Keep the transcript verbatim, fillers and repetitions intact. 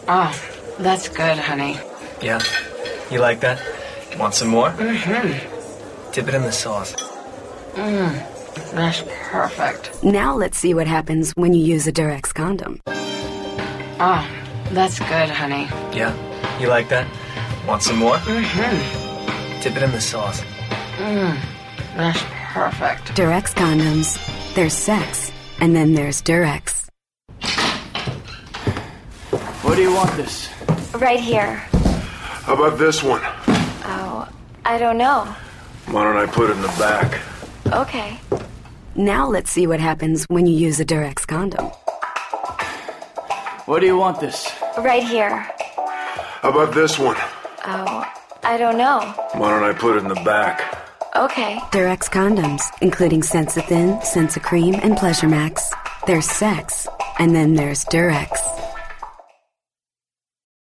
Oh, that's good, honey. Yeah? You like that? Want some more? Mm-hmm. Dip it in the sauce. Mmm, that's perfect. Now let's see what happens when you use a Durex condom. Oh, that's good, honey. Yeah? You like that? Want some more? Mm-hmm. Dip it in the sauce. Mmm, that's perfect. Durex condoms. There's sex, and then there's Durex. Where do you want this? Right here. How about this one? Oh, I don't know. Why don't I put it in the back? Okay. Now let's see what happens when you use a Durex condom. Where do you want this? Right here. How about this one? Oh, I don't know. Why don't I put it in the back? Okay. Durex condoms, including Sensithin, Sensicream, and Pleasure Max. There's sex, and then there's Durex.